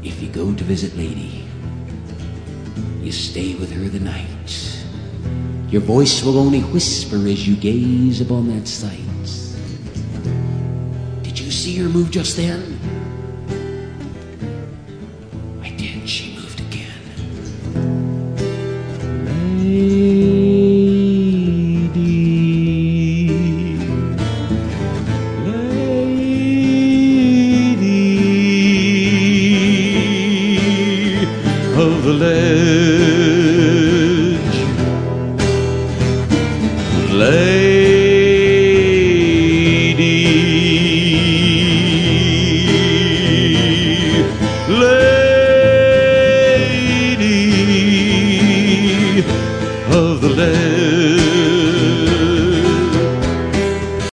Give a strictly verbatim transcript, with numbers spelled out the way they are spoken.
If you go to visit lady, you stay with her the night. Your voice will only whisper as you gaze upon that sight. Did you see her move just then? I did. She moved again. Lady, lady of the land.